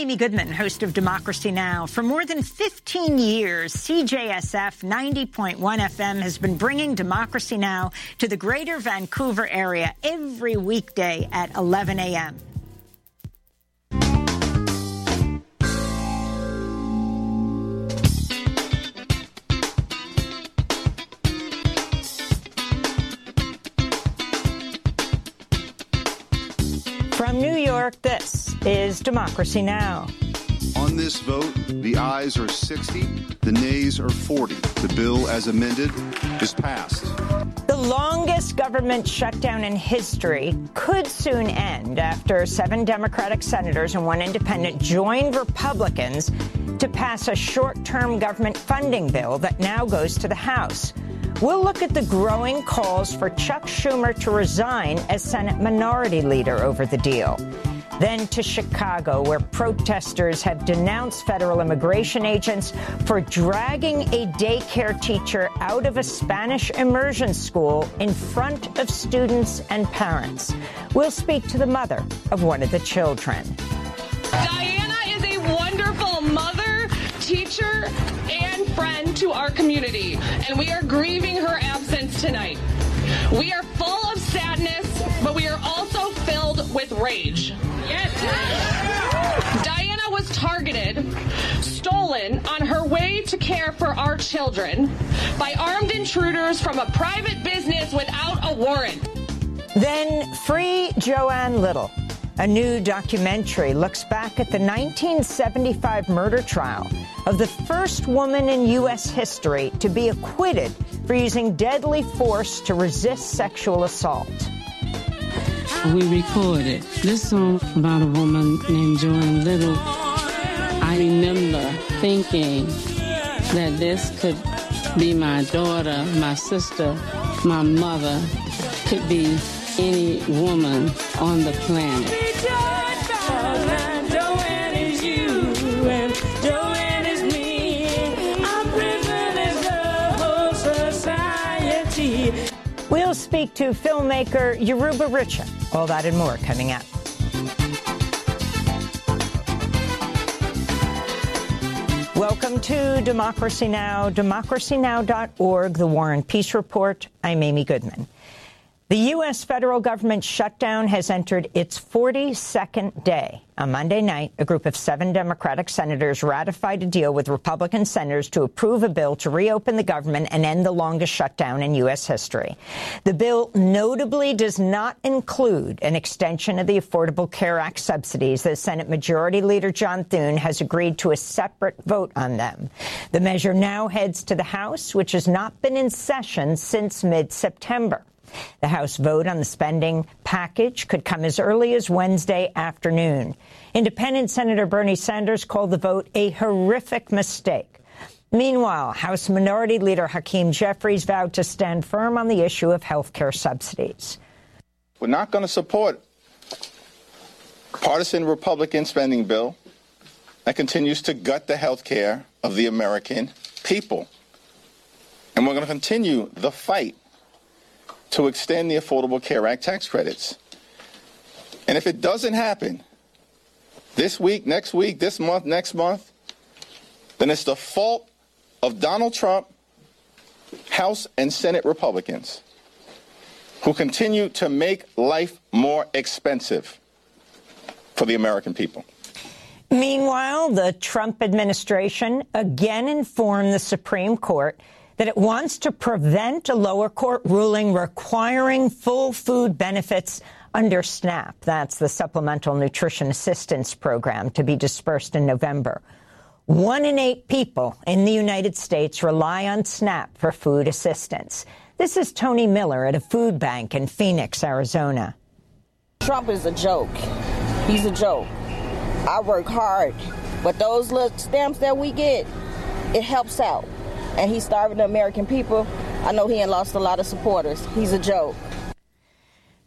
Amy Goodman, host of Democracy Now! For more than 15 years, CJSF 90.1 FM has been bringing Democracy Now! To the greater Vancouver area every weekday at 11 a.m. From New York, this is Democracy Now! On this vote, the ayes are 60, the nays are 40. The bill, as amended, is passed. The longest government shutdown in history could soon end after 7 Democratic senators and 1 independent joined Republicans to pass a short-term government funding bill that now goes to the House. We'll look at the growing calls for Chuck Schumer to resign as Senate Minority Leader over the deal. Then to Chicago, where protesters have denounced federal immigration agents for dragging a daycare teacher out of a Spanish immersion school in front of students and parents. We'll speak to the mother of one of the children. Diana is a wonderful mother, teacher, and friend to our community, and we are grieving her absence tonight. We are full of sadness, but we are also filled with rage. Yes. Diana was targeted, stolen on her way to care for our children by armed intruders from a private business without a warrant. Then Free Joanne Little. A new documentary looks back at the 1975 murder trial of the first woman in U.S. history to be acquitted for using deadly force to resist sexual assault. We recorded this song about a woman named Joanne Little. I remember thinking that this could be my daughter, my sister, my mother, could be any woman on the planet. Joanne is you and Joanne is me. I'm prisoners of whole society. We'll speak to filmmaker Yoruba Richa. All that and more coming up. Welcome to Democracy Now!, democracynow.org, The War and Peace Report. I'm Amy Goodman. The U.S. federal government shutdown has entered its 42nd day. On Monday night, a group of 7 Democratic senators ratified a deal with Republican senators to approve a bill to reopen the government and end the longest shutdown in U.S. history. The bill notably does not include an extension of the Affordable Care Act subsidies, as Senate Majority Leader John Thune has agreed to a separate vote on them. The measure now heads to the House, which has not been in session since mid-September. The House vote on the spending package could come as early as Wednesday afternoon. Independent Senator Bernie Sanders called the vote a horrific mistake. Meanwhile, House Minority Leader Hakeem Jeffries vowed to stand firm on the issue of health care subsidies. We're not going to support a partisan Republican spending bill that continues to gut the health care of the American people. And we're going to continue the fight to extend the Affordable Care Act tax credits. And if it doesn't happen this week, next week, this month, next month, then it's the fault of Donald Trump, House and Senate Republicans, who continue to make life more expensive for the American people. Meanwhile, the Trump administration again informed the Supreme Court that it wants to prevent a lower court ruling requiring full food benefits under SNAP. That's the Supplemental Nutrition Assistance Program, to be dispersed in November. 1 in 8 people in the United States rely on SNAP for food assistance. This is Tony Miller at a food bank in Phoenix, Arizona. Trump is a joke. He's a joke. I work hard, but those little stamps that we get, it helps out. And he's starving the American people. I know he ain't lost a lot of supporters. He's a joke.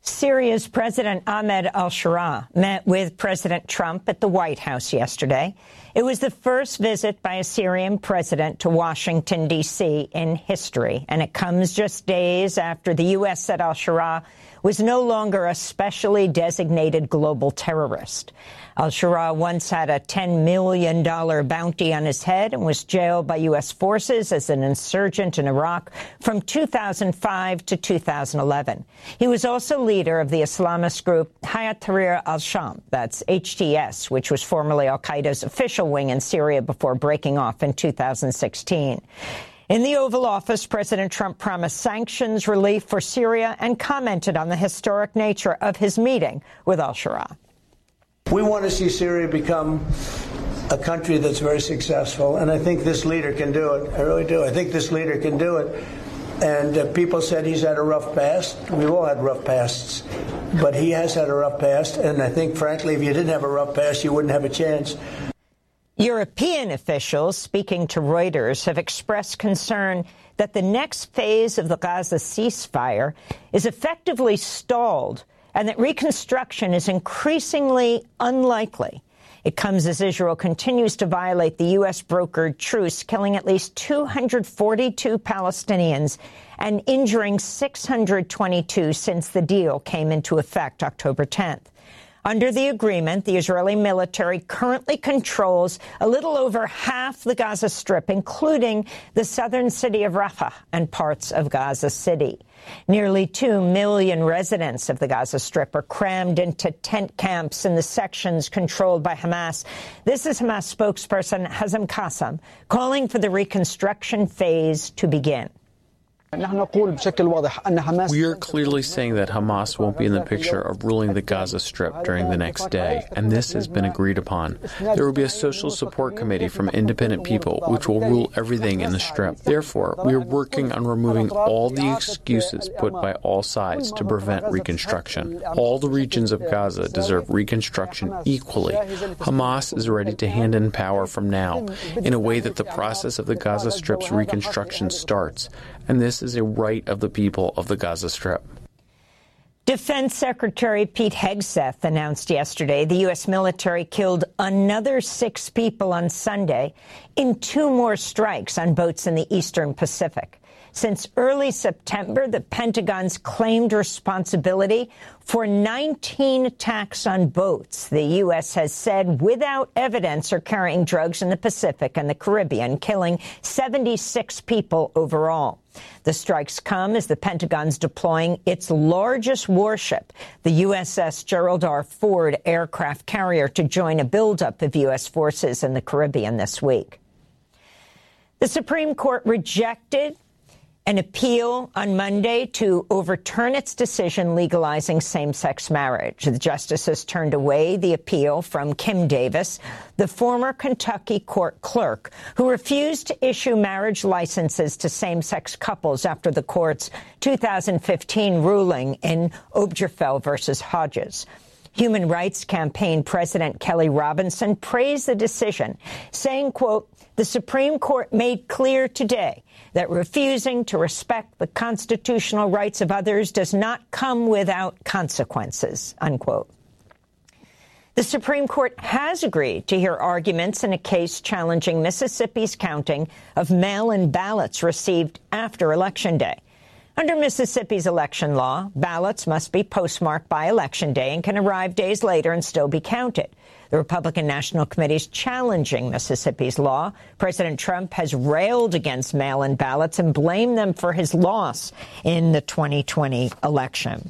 Syria's President Ahmed al-Shara met with President Trump at the White House yesterday. It was the first visit by a Syrian president to Washington, D.C. in history, and it comes just days after the U.S. said al-Shara was no longer a specially designated global terrorist. Al-Shara once had a $10 million bounty on his head and was jailed by U.S. forces as an insurgent in Iraq from 2005 to 2011. He was also leader of the Islamist group Hayat Tahrir al-Sham, that's HTS, which was formerly al-Qaeda's official wing in Syria before breaking off in 2016. In the Oval Office, President Trump promised sanctions relief for Syria and commented on the historic nature of his meeting with al-Shara. We want to see Syria become a country that's very successful, and I think this leader can do it. I really do. I think this leader can do it. And people said he's had a rough past. We've all had rough pasts. But he has had a rough past, and I think, frankly, if you didn't have a rough past, you wouldn't have a chance. European officials, speaking to Reuters, have expressed concern that the next phase of the Gaza ceasefire is effectively stalled and that reconstruction is increasingly unlikely. It comes as Israel continues to violate the U.S.-brokered truce, killing at least 242 Palestinians and injuring 622 since the deal came into effect October 10th. Under the agreement, the Israeli military currently controls a little over half the Gaza Strip, including the southern city of Rafah and parts of Gaza City. Nearly 2 million residents of the Gaza Strip are crammed into tent camps in the sections controlled by Hamas. This is Hamas spokesperson Hazem Qassam calling for the reconstruction phase to begin. We are clearly saying that Hamas won't be in the picture of ruling the Gaza Strip during the next day, and this has been agreed upon. There will be a social support committee from independent people which will rule everything in the Strip. Therefore, we are working on removing all the excuses put by all sides to prevent reconstruction. All the regions of Gaza deserve reconstruction equally. Hamas is ready to hand in power from now in a way that the process of the Gaza Strip's reconstruction starts, and this is a right of the people of the Gaza Strip. Defense Secretary Pete Hegseth announced yesterday the U.S. military killed another 6 people on Sunday in 2 more strikes on boats in the eastern Pacific. Since early September, the Pentagon's claimed responsibility for 19 attacks on boats the U.S. has said without evidence are carrying drugs in the Pacific and the Caribbean, killing 76 people overall. The strikes come as the Pentagon's deploying its largest warship, the USS Gerald R. Ford aircraft carrier, to join a buildup of U.S. forces in the Caribbean this week. The Supreme Court rejected an appeal on Monday to overturn its decision legalizing same-sex marriage. The justices turned away the appeal from Kim Davis, the former Kentucky court clerk, who refused to issue marriage licenses to same-sex couples after the court's 2015 ruling in Obergefell versus Hodges. Human Rights Campaign President Kelly Robinson praised the decision, saying, quote, "The Supreme Court made clear today that refusing to respect the constitutional rights of others does not come without consequences," unquote. The Supreme Court has agreed to hear arguments in a case challenging Mississippi's counting of mail-in ballots received after Election Day. Under Mississippi's election law, ballots must be postmarked by Election Day and can arrive days later and still be counted. The Republican National Committee is challenging Mississippi's law. President Trump has railed against mail-in ballots and blamed them for his loss in the 2020 election.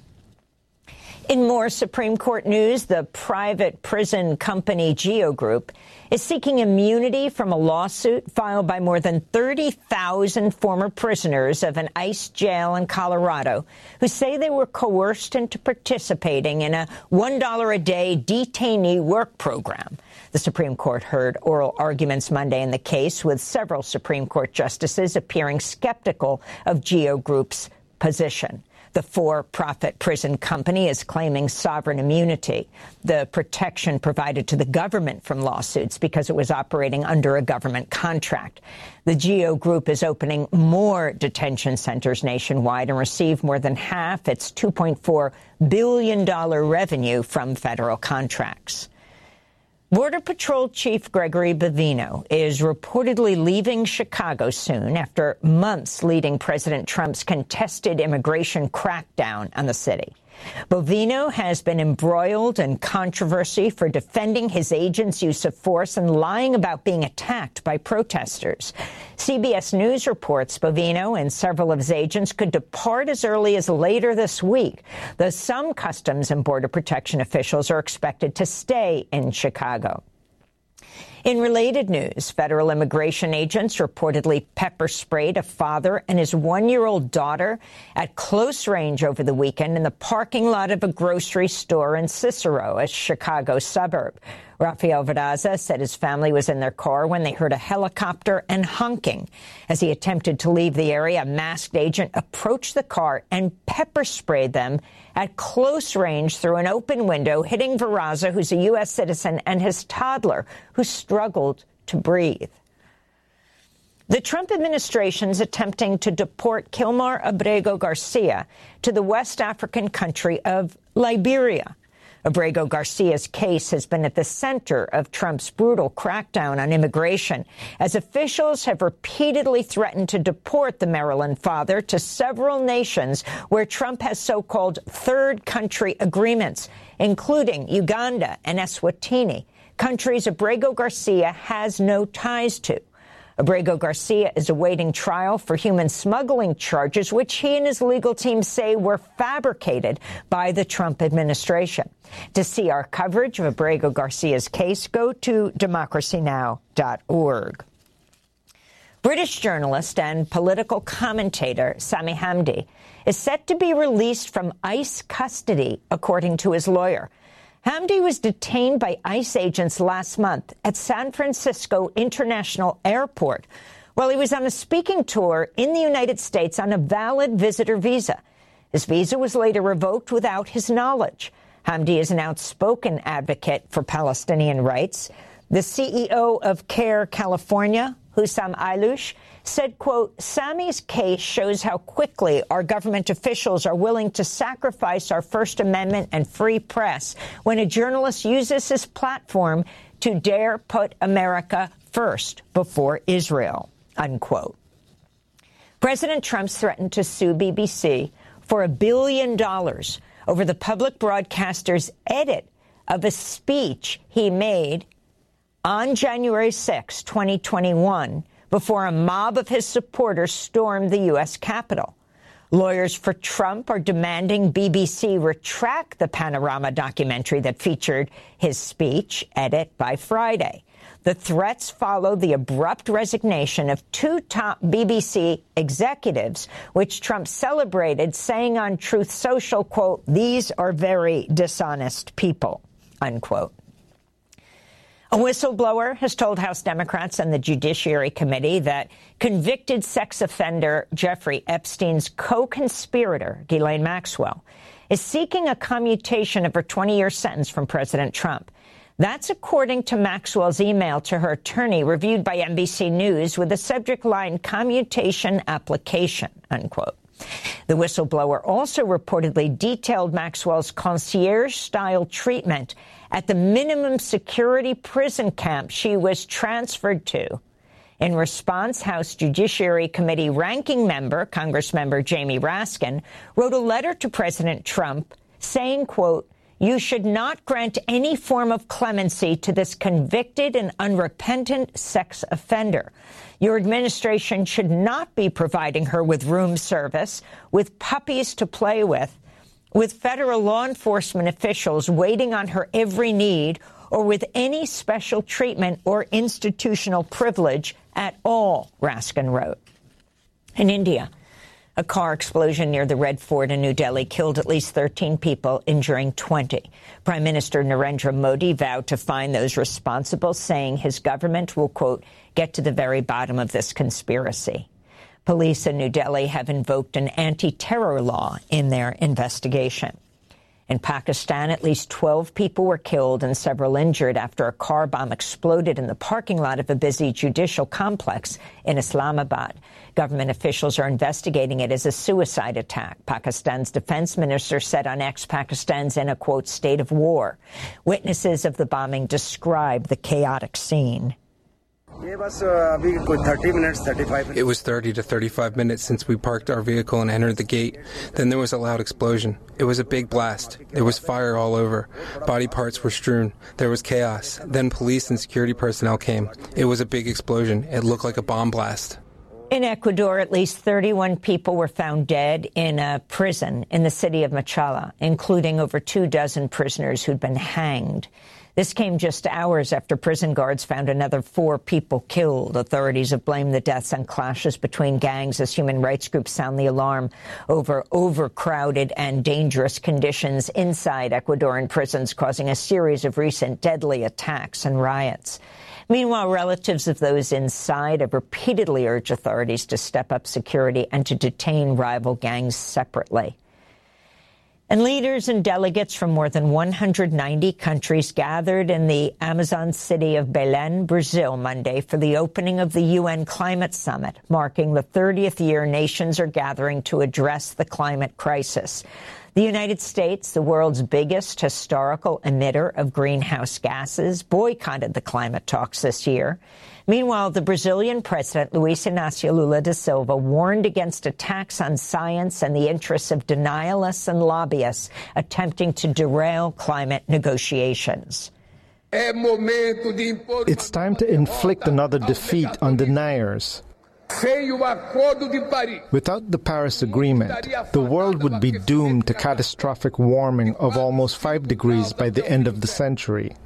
In more Supreme Court news, the private prison company GEO Group is seeking immunity from a lawsuit filed by more than 30,000 former prisoners of an ICE jail in Colorado who say they were coerced into participating in a $1 a day detainee work program. The Supreme Court heard oral arguments Monday in the case, with several Supreme Court justices appearing skeptical of GEO Group's position. The for-profit prison company is claiming sovereign immunity, the protection provided to the government from lawsuits because it was operating under a government contract. The GEO Group is opening more detention centers nationwide and received more than half its $2.4 billion revenue from federal contracts. Border Patrol Chief Gregory Bovino is reportedly leaving Chicago soon after months leading President Trump's contested immigration crackdown on the city. Bovino has been embroiled in controversy for defending his agent's use of force and lying about being attacked by protesters. CBS News reports Bovino and several of his agents could depart as early as later this week, though some Customs and Border Protection officials are expected to stay in Chicago. In related news, federal immigration agents reportedly pepper sprayed a father and his one-year-old daughter at close range over the weekend in the parking lot of a grocery store in Cicero, a Chicago suburb. Rafael Verdaza said his family was in their car when they heard a helicopter and honking. As he attempted to leave the area, a masked agent approached the car and pepper sprayed them at close range through an open window, hitting Verdaza, who's a U.S. citizen, and his toddler, who struggled to breathe. The Trump administration is attempting to deport Kilmar Abrego Garcia to the West African country of Liberia. Abrego Garcia's case has been at the center of Trump's brutal crackdown on immigration, as officials have repeatedly threatened to deport the Maryland father to several nations where Trump has so-called third country agreements, including Uganda and Eswatini, countries Abrego Garcia has no ties to. Abrego Garcia is awaiting trial for human smuggling charges, which he and his legal team say were fabricated by the Trump administration. To see our coverage of Abrego Garcia's case, go to democracynow.org. British journalist and political commentator Sami Hamdi is set to be released from ICE custody, according to his lawyer. Hamdi was detained by ICE agents last month at San Francisco International Airport while he was on a speaking tour in the United States on a valid visitor visa. His visa was later revoked without his knowledge. Hamdi is an outspoken advocate for Palestinian rights. The CEO of CARE California, Hussam Ayloush, said, quote, Sami's case shows how quickly our government officials are willing to sacrifice our First Amendment and free press when a journalist uses his platform to dare put America first before Israel, unquote. President Trump's threatened to sue BBC for $1 billion over the public broadcaster's edit of a speech he made on January 6, 2021, before a mob of his supporters stormed the U.S. Capitol. Lawyers for Trump are demanding BBC retract the Panorama documentary that featured his speech edit by Friday. The threats follow the abrupt resignation of two top BBC executives, which Trump celebrated, saying on Truth Social, quote, these are very dishonest people, unquote. A whistleblower has told House Democrats and the Judiciary Committee that convicted sex offender Jeffrey Epstein's co-conspirator, Ghislaine Maxwell, is seeking a commutation of her 20-year sentence from President Trump. That's according to Maxwell's email to her attorney, reviewed by NBC News with the subject line, commutation application, unquote. The whistleblower also reportedly detailed Maxwell's concierge-style treatment at the minimum security prison camp she was transferred to. In response, House Judiciary Committee ranking member, Congressmember Jamie Raskin, wrote a letter to President Trump saying, quote, you should not grant any form of clemency to this convicted and unrepentant sex offender. Your administration should not be providing her with room service, with puppies to play with federal law enforcement officials waiting on her every need, or with any special treatment or institutional privilege at all, Raskin wrote. In India, a car explosion near the Red Fort in New Delhi killed at least 13 people, injuring 20. Prime Minister Narendra Modi vowed to find those responsible, saying his government will, quote, get to the very bottom of this conspiracy. Police in New Delhi have invoked an anti-terror law in their investigation. In Pakistan, at least 12 people were killed and several injured after a car bomb exploded in the parking lot of a busy judicial complex in Islamabad. Government officials are investigating it as a suicide attack. Pakistan's defense minister said on X, Pakistan's in a, quote, state of war. Witnesses of the bombing described the chaotic scene. It was 30 to 35 minutes since we parked our vehicle and entered the gate. Then there was a loud explosion. It was a big blast. There was fire all over. Body parts were strewn. There was chaos. Then police and security personnel came. It was a big explosion. It looked like a bomb blast. In Ecuador, at least 31 people were found dead in a prison in the city of Machala, including over 24 prisoners who'd been hanged. This came just hours after prison guards found another 4 people killed. Authorities have blamed the deaths on clashes between gangs as human rights groups sound the alarm over overcrowded and dangerous conditions inside Ecuadorian prisons, causing a series of recent deadly attacks and riots. Meanwhile, relatives of those inside have repeatedly urged authorities to step up security and to detain rival gangs separately. And leaders and delegates from more than 190 countries gathered in the Amazon city of Belém, Brazil, Monday for the opening of the UN Climate Summit, marking the 30th year nations are gathering to address the climate crisis. The United States, the world's biggest historical emitter of greenhouse gases, boycotted the climate talks this year. Meanwhile, the Brazilian president, Luiz Inácio Lula da Silva, warned against attacks on science and the interests of denialists and lobbyists attempting to derail climate negotiations. It's time to inflict another defeat on deniers. Without the Paris Agreement, the world would be doomed to catastrophic warming of almost 5 degrees by the end of the century.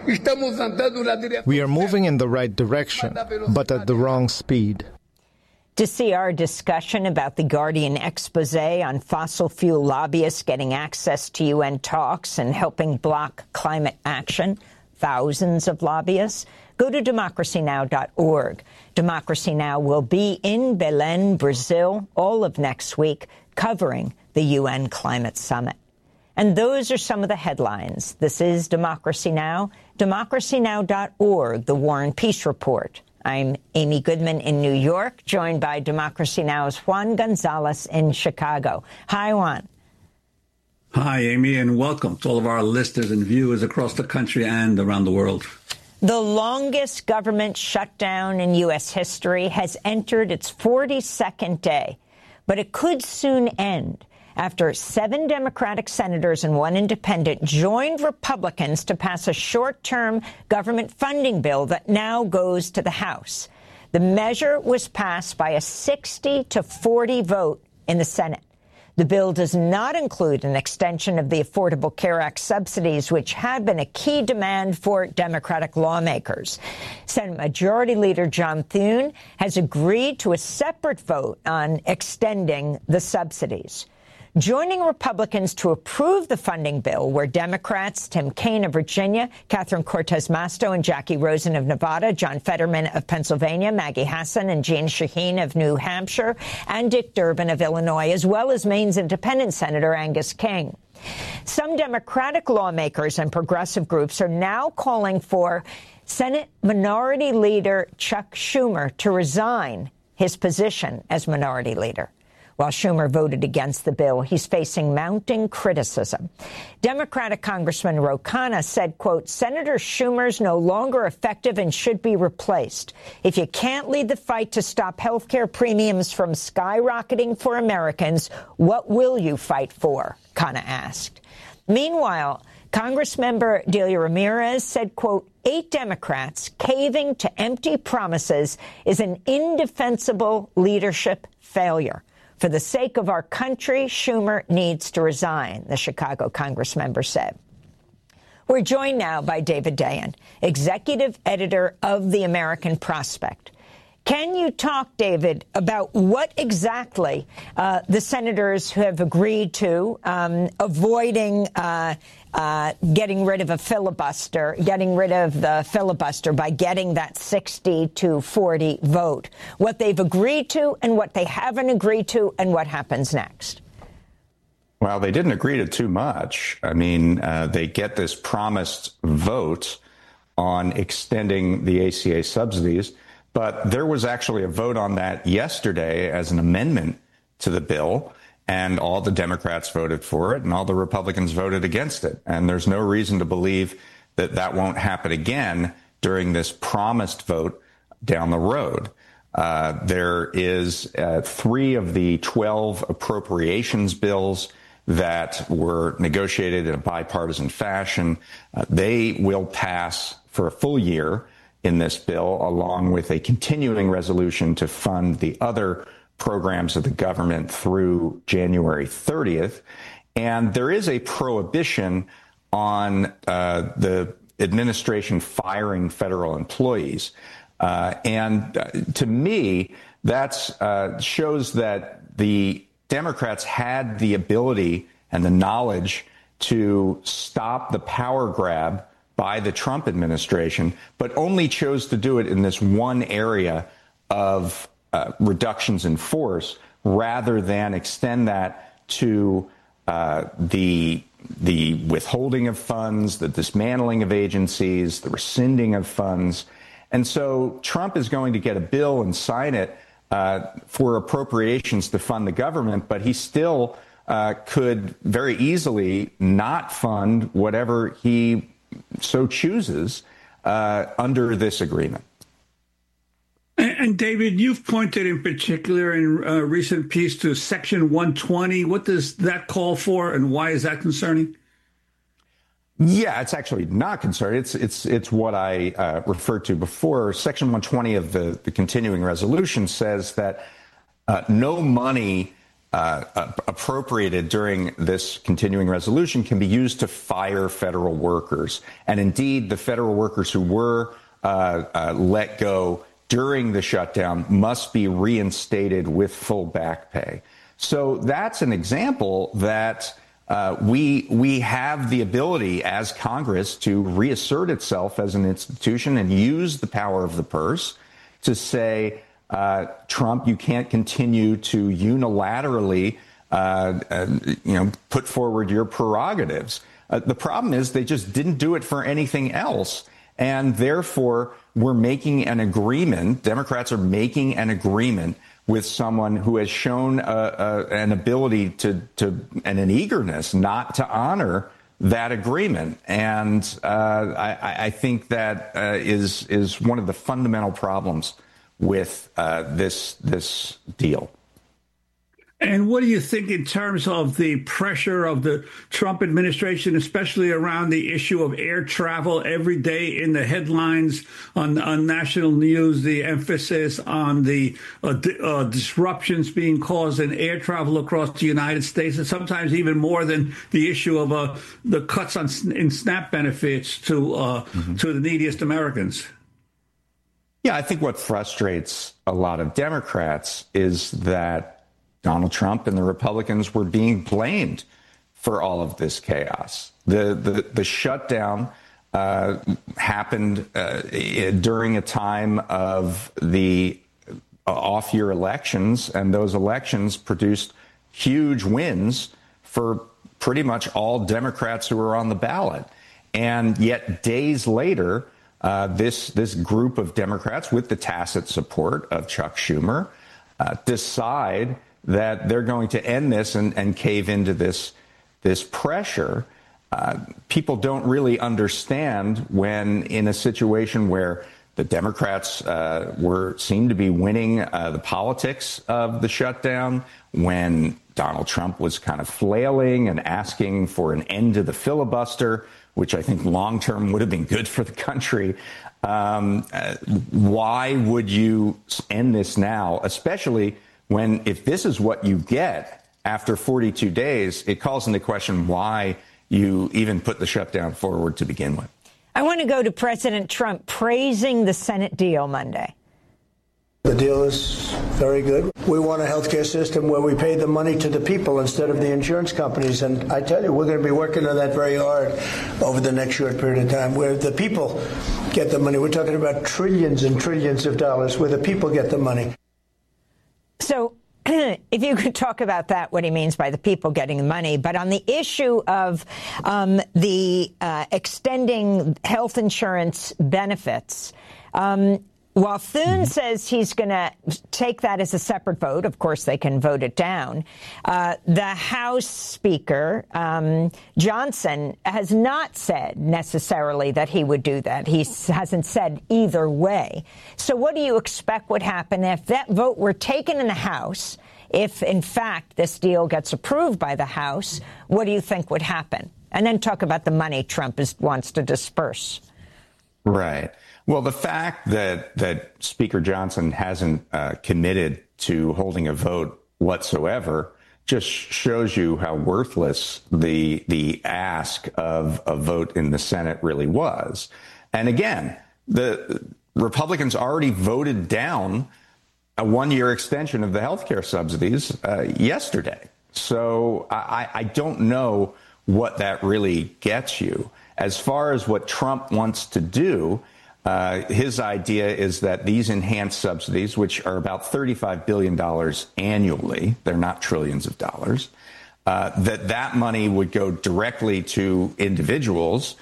We are moving in the right direction, but at the wrong speed. To see our discussion about the Guardian expose on fossil fuel lobbyists getting access to UN talks and helping block climate action, thousands of lobbyists, go to democracynow.org. Democracy Now! Will be in Belém, Brazil, all of next week, covering the UN Climate Summit. And those are some of the headlines. This is Democracy Now!, democracynow.org, the War and Peace Report. I'm Amy Goodman in New York, joined by Democracy Now!'s Juan Gonzalez in Chicago. Hi, Juan. Hi, Amy, and welcome to all of our listeners and viewers across the country and around the world. The longest government shutdown in U.S. history has entered its 42nd day, but it could soon end after 7 Democratic senators and 1 independent joined Republicans to pass a short-term government funding bill that now goes to the House. The measure was passed by a 60-40 vote in the Senate. The bill does not include an extension of the Affordable Care Act subsidies, which had been a key demand for Democratic lawmakers. Senate Majority Leader John Thune has agreed to a separate vote on extending the subsidies. Joining Republicans to approve the funding bill were Democrats Tim Kaine of Virginia, Catherine Cortez Masto and Jackie Rosen of Nevada, John Fetterman of Pennsylvania, Maggie Hassan and Jeanne Shaheen of New Hampshire, and Dick Durbin of Illinois, as well as Maine's independent Senator Angus King. Some Democratic lawmakers and progressive groups are now calling for Senate Minority Leader Chuck Schumer to resign his position as Minority Leader. While Schumer voted against the bill, he's facing mounting criticism. Democratic Congressman Ro Khanna said, quote, Senator Schumer's no longer effective and should be replaced. If you can't lead the fight to stop health care premiums from skyrocketing for Americans, what will you fight for? Khanna asked. Meanwhile, Congressmember Delia Ramirez said, quote, 8 Democrats caving to empty promises is an indefensible leadership failure. For the sake of our country, Schumer needs to resign, the Chicago Congressmember said. We're joined now by David Dayen, executive editor of The American Prospect. Can you talk, David, about what exactly the senators who have agreed to avoiding getting rid of the filibuster by getting that 60-40 vote, what they've agreed to and what they haven't agreed to and what happens next? Well, they didn't agree to too much. I mean, they get this promised vote on extending the ACA subsidies, but there was actually a vote on that yesterday as an amendment to the bill, and all the Democrats voted for it and all the Republicans voted against it. And there's no reason to believe that that won't happen again during this promised vote down the road. There is 3 of the 12 appropriations bills that were negotiated in a bipartisan fashion. They will pass for a full year in this bill, along with a continuing resolution to fund the other programs of the government through January 30th. And there is a prohibition on the administration firing federal employees. And to me, that shows that the Democrats had the ability and the knowledge to stop the power grab by the Trump administration, but only chose to do it in this one area of reductions in force rather than extend that to the withholding of funds, the dismantling of agencies, the rescinding of funds. And so Trump is going to get a bill and sign it for appropriations to fund the government, but he still could very easily not fund whatever he so chooses under this agreement. And David, you've pointed in particular in a recent piece to Section 120. What does that call for, and why is that concerning? Yeah, it's actually not concerning. It's what I referred to before. Section 120 of the continuing resolution says that no money appropriated during this continuing resolution can be used to fire federal workers. And indeed, the federal workers who were let go during the shutdown must be reinstated with full back pay. So that's an example that we have the ability as Congress to reassert itself as an institution and use the power of the purse to say, Trump, you can't continue to unilaterally, put forward your prerogatives. The problem is they just didn't do it for anything else. And therefore, we're making an agreement. Democrats are making an agreement with someone who has shown an ability to and an eagerness not to honor that agreement. And I think that is one of the fundamental problems with this deal. And what do you think in terms of the pressure of the Trump administration, especially around the issue of air travel every day in the headlines on national news, the emphasis on the disruptions being caused in air travel across the United States, and sometimes even more than the issue of the cuts in SNAP benefits to the neediest Americans? Yeah, I think what frustrates a lot of Democrats is that Donald Trump and the Republicans were being blamed for all of this chaos. The shutdown happened during a time of the off-year elections, and those elections produced huge wins for pretty much all Democrats who were on the ballot. And yet days later, this group of Democrats, with the tacit support of Chuck Schumer, decide that they're going to end this and cave into this pressure. People don't really understand when in a situation where the Democrats seemed to be winning the politics of the shutdown, when Donald Trump was kind of flailing and asking for an end to the filibuster, which I think long-term would have been good for the country. Why would you end this now, especially when, if this is what you get after 42 days, it calls into question why you even put the shutdown forward to begin with. I want to go to President Trump praising the Senate deal Monday. The The deal is very good. We want a healthcare system where we pay the money to the people instead of the insurance companies. And I tell you, we're going to be working on that very hard over the next short period of time, where the people get the money. We're talking about trillions and trillions of dollars where the people get the money. So if you could talk about that, what he means by the people getting the money. But on the issue of the extending health insurance benefits, while Thune says he's going to take that as a separate vote, of course they can vote it down, the House Speaker, Johnson, has not said necessarily that he would do that. He hasn't said either way. So what do you expect would happen if that vote were taken in the House? If, in fact, this deal gets approved by the House, what do you think would happen? And then talk about the money Trump wants to disperse. Right. Well, the fact that Speaker Johnson hasn't committed to holding a vote whatsoever just shows you how worthless the ask of a vote in the Senate really was. And again, the Republicans already voted down a one-year extension of the health care subsidies yesterday. So I don't know what that really gets you. As far as what Trump wants to do, his idea is that these enhanced subsidies, which are about $35 billion annually, they're not trillions of dollars, that money would go directly to individuals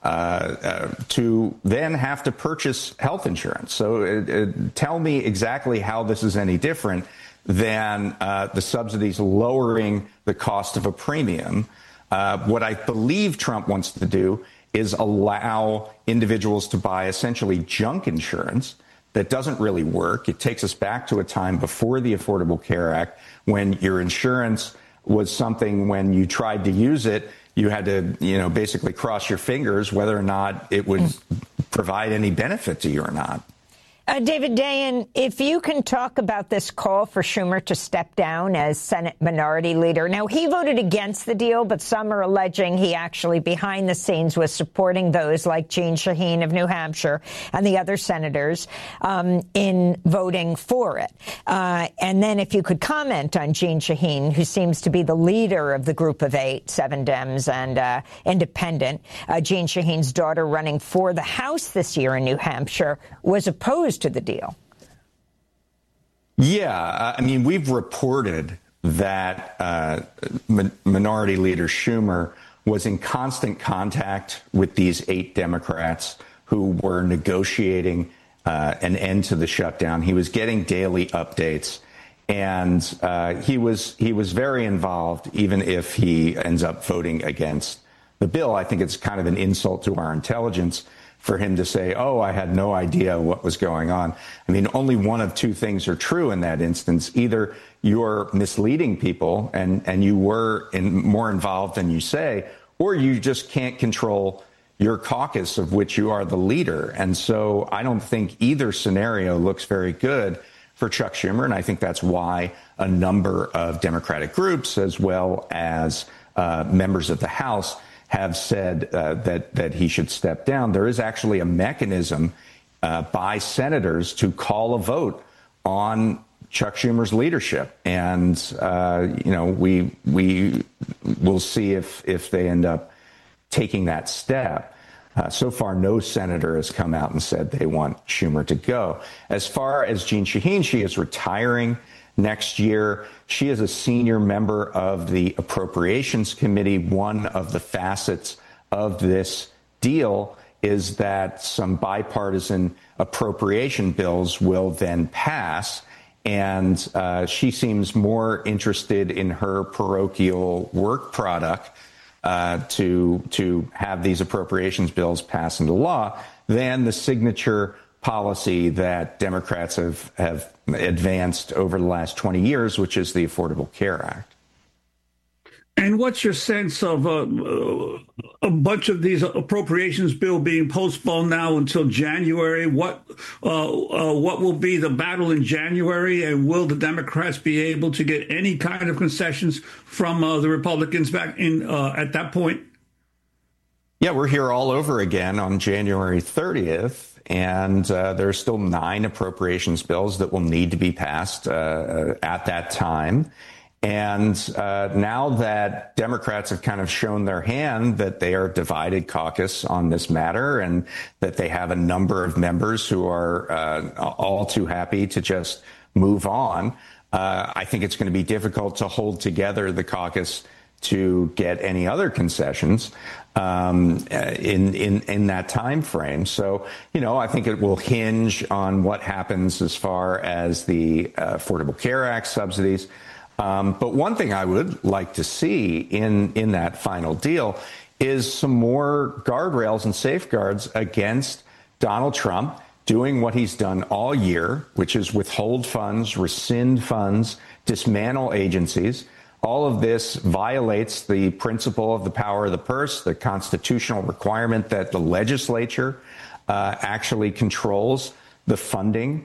to then have to purchase health insurance. So tell me exactly how this is any different than the subsidies lowering the cost of a premium. What I believe Trump wants to do is allow individuals to buy essentially junk insurance that doesn't really work. It takes us back to a time before the Affordable Care Act when your insurance was something when you tried to use it, you had to, basically cross your fingers whether or not it would provide any benefit to you or not. David Dayen, if you can talk about this call for Schumer to step down as Senate Minority Leader. Now, he voted against the deal, but some are alleging he actually, behind the scenes, was supporting those like Jeanne Shaheen of New Hampshire and the other senators in voting for it. And then if you could comment on Jeanne Shaheen, who seems to be the leader of the group of 8, 7 Dems and independent. Jeanne Shaheen's daughter, running for the House this year in New Hampshire, was opposed to the deal. Yeah, we've reported that Minority Leader Schumer was in constant contact with these 8 Democrats who were negotiating an end to the shutdown. He was getting daily updates, and he was very involved, even if he ends up voting against the bill. I think it's kind of an insult to our intelligence for him to say, oh, I had no idea what was going on. Only one of two things are true in that instance. Either you're misleading people and you were more involved than you say, or you just can't control your caucus of which you are the leader. And so I don't think either scenario looks very good for Chuck Schumer. And I think that's why a number of Democratic groups, as well as members of the House, have said that he should step down. There is actually a mechanism by senators to call a vote on Chuck Schumer's leadership, and we will see if they end up taking that step. So far, no senator has come out and said they want Schumer to go. As far as Jeanne Shaheen, she is retiring next year. She is a senior member of the Appropriations Committee. One of the facets of this deal is that some bipartisan appropriation bills will then pass. And she seems more interested in her parochial work product to have these appropriations bills pass into law than the signature policy that Democrats have advanced over the last 20 years, which is the Affordable Care Act. And what's your sense of a bunch of these appropriations bill being postponed now until January? What will be the battle in January, and will the Democrats be able to get any kind of concessions from the Republicans back in at that point? Yeah, we're here all over again on January 30th. and there are still 9 appropriations bills that will need to be passed at that time. And now that Democrats have kind of shown their hand that they are a divided caucus on this matter and that they have a number of members who are all too happy to just move on, I think it's going to be difficult to hold together the caucus to get any other concessions in that time frame. So, I think it will hinge on what happens as far as the Affordable Care Act subsidies. But one thing I would like to see in that final deal is some more guardrails and safeguards against Donald Trump doing what he's done all year, which is withhold funds, rescind funds, dismantle agencies. All of this violates the principle of the power of the purse, the constitutional requirement that the legislature actually controls the funding